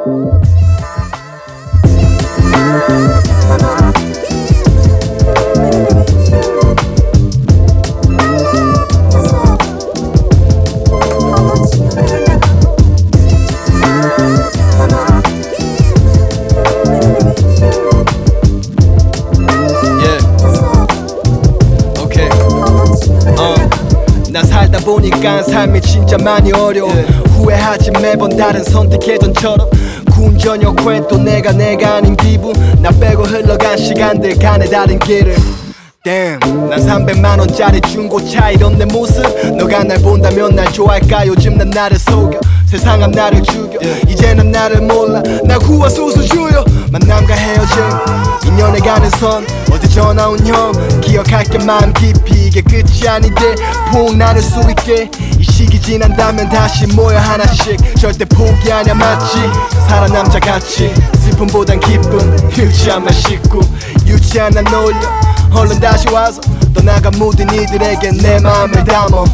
난 살다 보니까 삶이 진짜 많이 어려워. 후회하지 매번 다른 선택 예전처럼. 구운 저녁 후엔 또 내가 아닌 기분. 나 빼고 흘러간 시간들 가네 다른 길을. Damn, 난 300만원짜리 중고차 이런 내 모습. 너가 날 본다면 날 좋아할까. 요즘 난 나를 속여. 세상은 나를 죽여. 이제는 나를 몰라. 나 구하소서 주여. 만남과 헤어짐, 인연에 가는 선. 어제 전화 온 형 기억할게 마음 깊이. 이게 끝이 아닌데 폭 나눌 수 있게. 이 시기 지난다면 다시 모여 하나씩. 절대 포기하냐 맞지. 살아남자같이 슬픔보단 기쁨. 유치한 말 씻고 유치한 난 놀려. 얼른 다시 와서 떠나간 모든 이들에게 내 마음을 담아.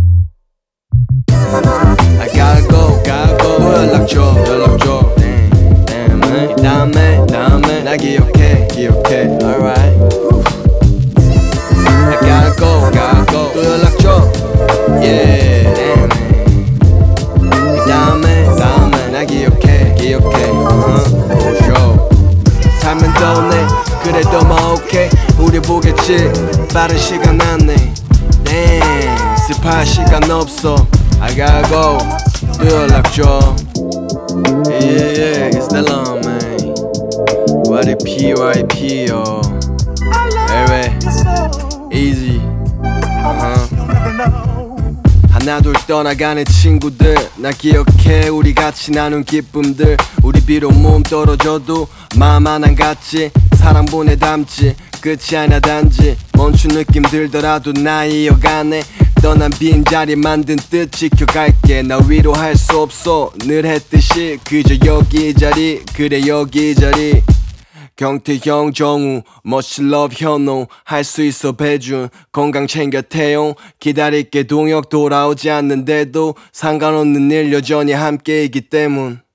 I gotta go 또 연락 줘 damn 다음에 나 기억해 alright. I gotta go 또 연락 줘 yeah 다음에 나 기억해 show. 살면 더네 그래도 뭐 오케이. 우리 보겠지 빠른 시간 안에. Damn 습할 시간 없어. I gotta go 또 연락 줘 yeah it's that long man. YP yo 에웨 easy 하나둘 떠나가는 친구들 나 기억해. 우리 같이 나눈 기쁨들. 우리 비록 몸 떨어져도 마음 하나 같지. 사랑 보내 담지 끝이 아니야 단지. 멈춘 느낌 들더라도 나 이어가네. 떠난 빈자리 만든 뜻 지켜갈게. 나 위로할 수 없어 늘 했듯이. 그저 여기 이 자리 그래 여기 이 자리. 경태형 정우 멋진 러브 현호 할 수 있어 배준. 건강 챙겨 태용 기다릴게 동역 돌아오지 않는데도 상관없는 일 여전히 함께이기 때문.